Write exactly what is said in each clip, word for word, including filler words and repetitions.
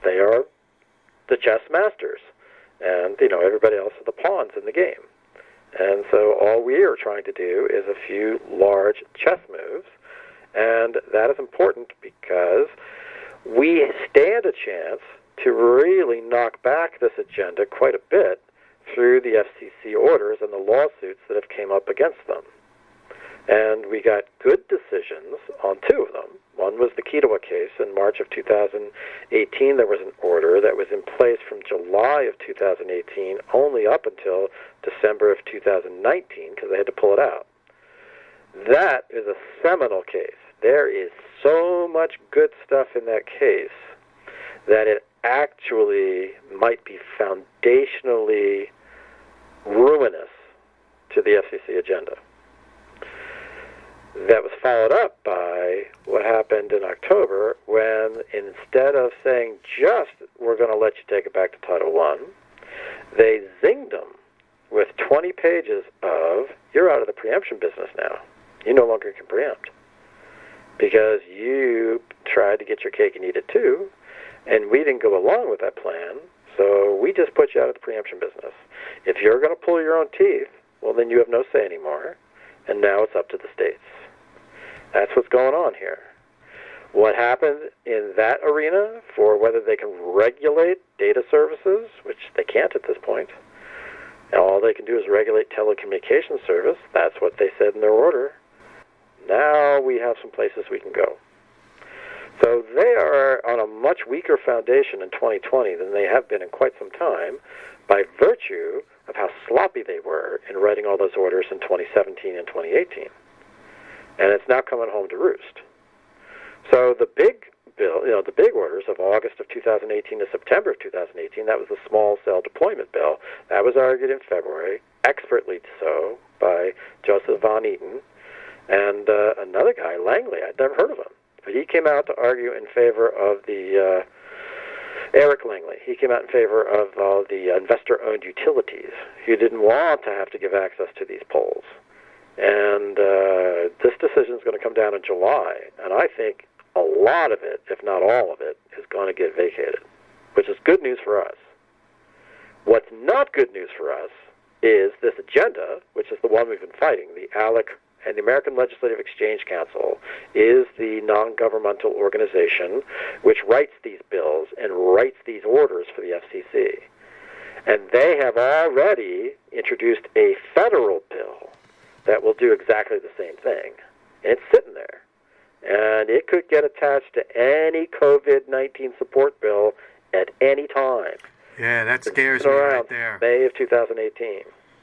they are the chess masters, and you know everybody else are the pawns in the game. And so all we are trying to do is a few large chess moves, and that is important because we stand a chance to really knock back this agenda quite a bit through the F C C orders and the lawsuits that have came up against them. And we got good decisions on two of them. One was the Kitawa case in March of two thousand eighteen. There was an order that was in place from July of two thousand eighteen only up until December of two thousand nineteen because they had to pull it out. That is a seminal case. There is so much good stuff in that case that it actually might be foundationally ruinous to the F C C agenda. That was followed up by what happened in October when instead of saying just, we're going to let you take it back to Title One, they zinged them with twenty pages of, you're out of the preemption business now. You no longer can preempt because you tried to get your cake and eat it too, and we didn't go along with that plan, so we just put you out of the preemption business. If you're going to pull your own teeth, well, then you have no say anymore, and now it's up to the states. That's what's going on here. What happened in that arena for whether they can regulate data services, which they can't at this point, and all they can do is regulate telecommunications service, that's what they said in their order. Now we have some places we can go. So they are on a much weaker foundation in twenty twenty than they have been in quite some time by virtue of how sloppy they were in writing all those orders in twenty seventeen and twenty eighteen. And it's now coming home to roost. So the big bill, you know, the big orders of August of two thousand eighteen to September of two thousand eighteen, that was the small cell deployment bill. That was argued in February, expertly so, by Joseph Von Eaton and uh, another guy, Langley. I'd never heard of him. But he came out to argue in favor of the, uh, Eric Langley, he came out in favor of uh, the investor-owned utilities who didn't want to have to give access to these poles. And uh, this decision is going to come down in July, and I think a lot of it, if not all of it, is going to get vacated, which is good news for us. What's not good news for us is this agenda, which is the one we've been fighting, the ALEC, and the American Legislative Exchange Council is the non-governmental organization which writes these bills and writes these orders for the F C C. And they have already introduced a federal bill that will do exactly the same thing. And it's sitting there. And it could get attached to any COVID nineteen support bill at any time. Yeah, that scares me right there. May of two thousand eighteen.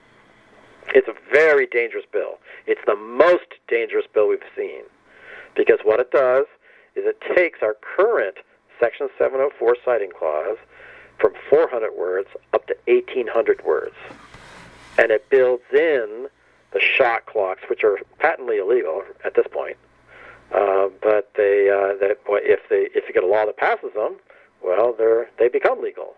It's a very dangerous bill. It's the most dangerous bill we've seen. Because what it does is it takes our current Section seven oh four citing clause from four hundred words up to eighteen hundred words. And it builds in the shot clocks, which are patently illegal at this point. Uh, but they, uh, that if they, if you get a law that passes them, well, they're they become legal.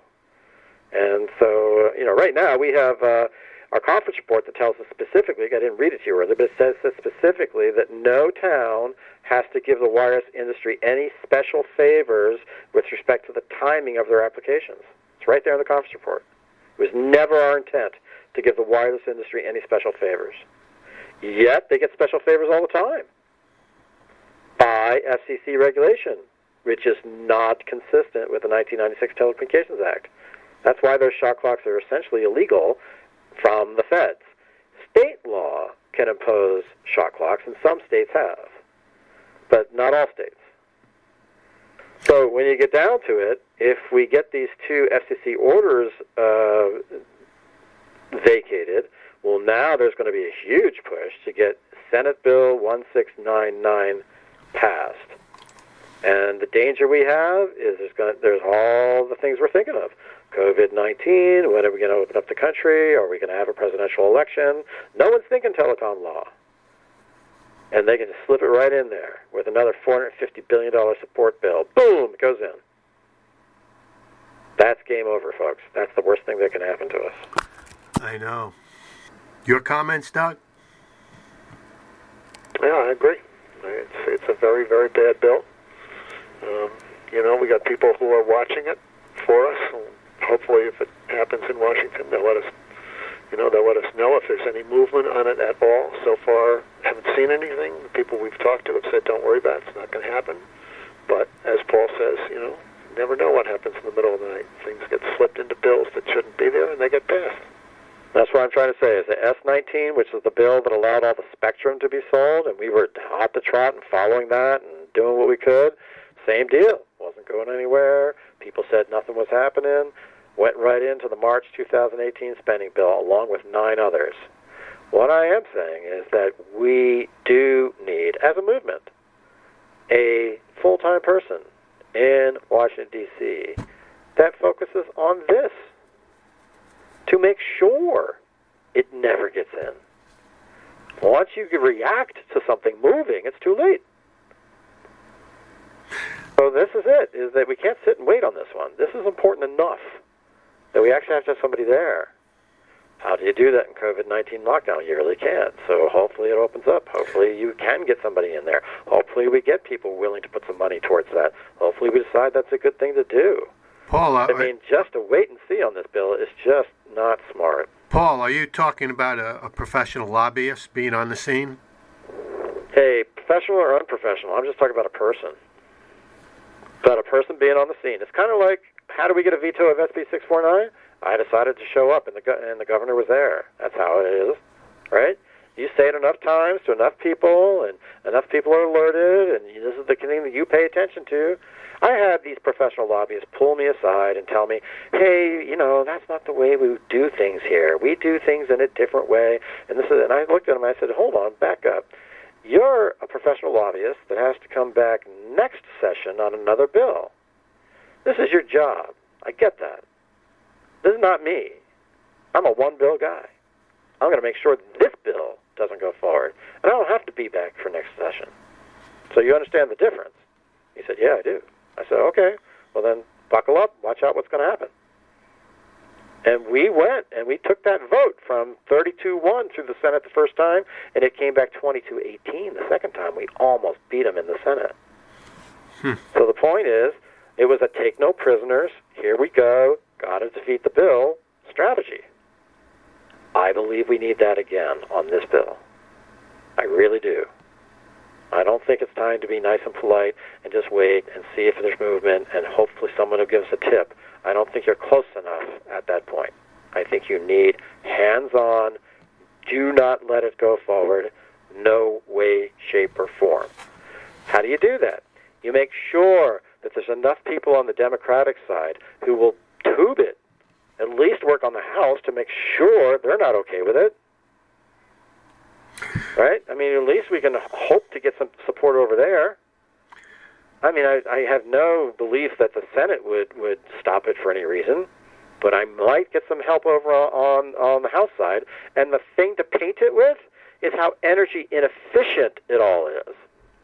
And so, you know, right now we have uh, our conference report that tells us specifically. I didn't read it to you earlier, but it says specifically that no town has to give the wireless industry any special favors with respect to the timing of their applications. It's right there in the conference report. It was never our intent to give the wireless industry any special favors. Yet they get special favors all the time by F C C regulation, which is not consistent with the nineteen ninety-six Telecommunications Act. That's why those shot clocks are essentially illegal from the feds. State law can impose shot clocks, and some states have, but not all states. So when you get down to it, if we get these two F C C orders uh, vacated, well, now there's going to be a huge push to get Senate Bill one six nine nine passed. And the danger we have is there's, going to, there's all the things we're thinking of. COVID nineteen, when are we going to open up the country? Are we going to have a presidential election? No one's thinking telecom law. And they can just slip it right in there with another four hundred fifty billion dollars support bill. Boom, it goes in. That's game over, folks. That's the worst thing that can happen to us. I know. Your comments, Doug? Yeah, I agree. It's, it's a very, very bad bill. Um, You know, we got people who are watching it for us. And hopefully, if it happens in Washington, they'll let us, you know, they'll let us know if there's any movement on it at all. So far, haven't seen anything. The people we've talked to have said, "Don't worry about it; it's not going to happen." But as Paul says, you know, you never know what happens in the middle of the night. Things get slipped into bills that shouldn't be there, and they get passed. That's what I'm trying to say, is the S nineteen, which is the bill that allowed all the spectrum to be sold, and we were hot to trot and following that and doing what we could, same deal. Wasn't going anywhere. People said nothing was happening. Went right into the March two thousand eighteen spending bill, along with nine others. What I am saying is that we do need, as a movement, a full-time person in Washington, D C that focuses on this, to make sure it never gets in. Once you react to something moving, it's too late. So this is it, is that we can't sit and wait on this one. This is important enough that we actually have to have somebody there. How do you do that in COVID nineteen lockdown? You really can't. So hopefully it opens up. Hopefully you can get somebody in there. Hopefully we get people willing to put some money towards that. Hopefully we decide that's a good thing to do. Paul, uh, I mean, just to wait and see on this bill is just not smart. Paul, are you talking about a, a professional lobbyist being on the scene? Hey, professional or unprofessional, I'm just talking about a person. About a person being on the scene. It's kind of like, how do we get a veto of S B six forty-nine? I decided to show up, and the go- and the governor was there. That's how it is, right? You say it enough times to enough people, and enough people are alerted, and this is the thing that you pay attention to. I had these professional lobbyists pull me aside and tell me, hey, you know, that's not the way we do things here. We do things in a different way. And this is, and I looked at them and I said, hold on, back up. You're a professional lobbyist that has to come back next session on another bill. This is your job. I get that. This is not me. I'm a one-bill guy. I'm going to make sure this bill doesn't go forward. And I don't have to be back for next session. So you understand the difference? He said, yeah, I do. I said, okay, well then buckle up, watch out what's going to happen. And we went, and we took that vote from thirty-two one through the Senate the first time, and it came back twenty-two eighteen the second time. We almost beat them in the Senate. Hmm. So the point is, it was a take no prisoners, here we go, got to defeat the bill strategy. I believe we need that again on this bill. I really do. I don't think it's time to be nice and polite and just wait and see if there's movement and hopefully someone will give us a tip. I don't think you're close enough at that point. I think you need hands-on, do not let it go forward, no way, shape, or form. How do you do that? You make sure that there's enough people on the Democratic side who will tube it, at least work on the House to make sure they're not okay with it. Right? I mean, at least we can hope to get some support over there. I mean, I, I have no belief that the Senate would, would stop it for any reason, but I might get some help over on, on the House side. And the thing to paint it with is how energy inefficient it all is.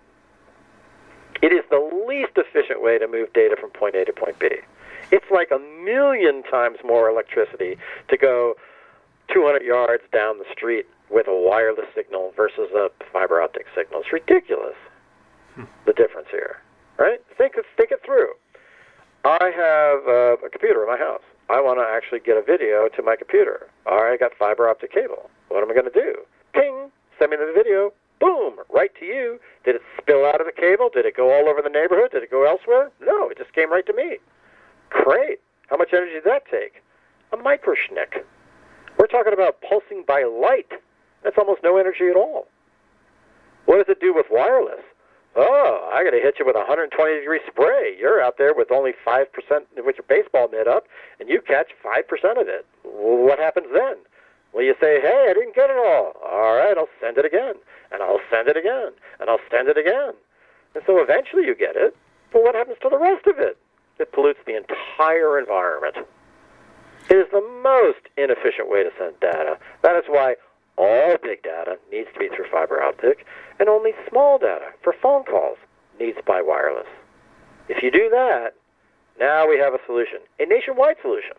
It is the least efficient way to move data from point A to point B. It's like a million times more electricity to go two hundred yards down the street with a wireless signal versus a fiber optic signal. It's ridiculous, hmm. the difference here, right? Think, think it through. I have uh, a computer in my house. I want to actually get a video to my computer. All right, I got fiber optic cable. What am I going to do? Ping, send me the video. Boom, right to you. Did it spill out of the cable? Did it go all over the neighborhood? Did it go elsewhere? No, it just came right to me. Great. How much energy did that take? A microschnick. We're talking about pulsing by light. That's almost no energy at all. What does it do with wireless? Oh, I got to hit you with a one hundred twenty degree spray. You're out there with only five percent with your baseball mitt up, and you catch five percent of it. Well, what happens then? Well, you say, hey, I didn't get it all. All right, I'll send it again, and I'll send it again, and I'll send it again. And so eventually you get it, but what happens to the rest of it? It pollutes the entire environment. It is the most inefficient way to send data. That is why all big data needs to be through fiber optic, and only small data for phone calls needs by wireless. If you do that, now we have a solution, a nationwide solution.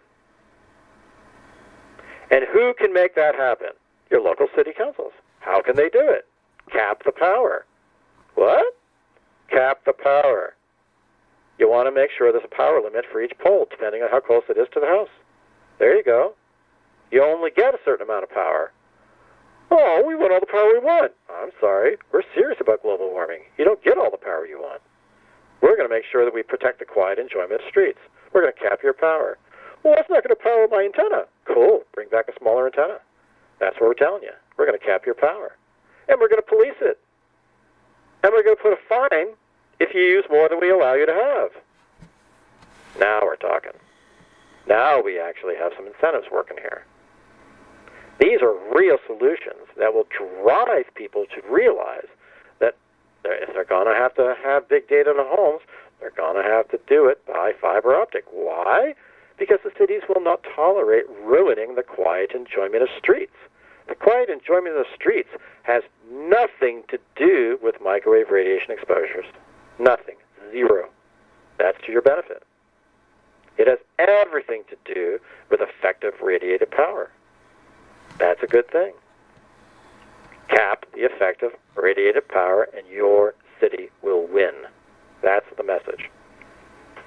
And who can make that happen? Your local city councils. How can they do it? Cap the power. What? Cap the power. You want to make sure there's a power limit for each pole, depending on how close it is to the house. There you go. You only get a certain amount of power. Oh, we want all the power we want. I'm sorry. We're serious about global warming. You don't get all the power you want. We're going to make sure that we protect the quiet enjoyment of streets. We're going to cap your power. Well, that's not going to power my antenna. Cool. Bring back a smaller antenna. That's what we're telling you. We're going to cap your power. And we're going to police it. And we're going to put a fine if you use more than we allow you to have. Now we're talking. Now we actually have some incentives working here. These are real solutions that will drive people to realize that if they're going to have to have big data in the homes, they're going to have to do it by fiber optic. Why? Because the cities will not tolerate ruining the quiet enjoyment of streets. The quiet enjoyment of the streets has nothing to do with microwave radiation exposures. Nothing. Zero. That's to your benefit. It has everything to do with effective radiated power. That's a good thing. Cap the effective radiated power in your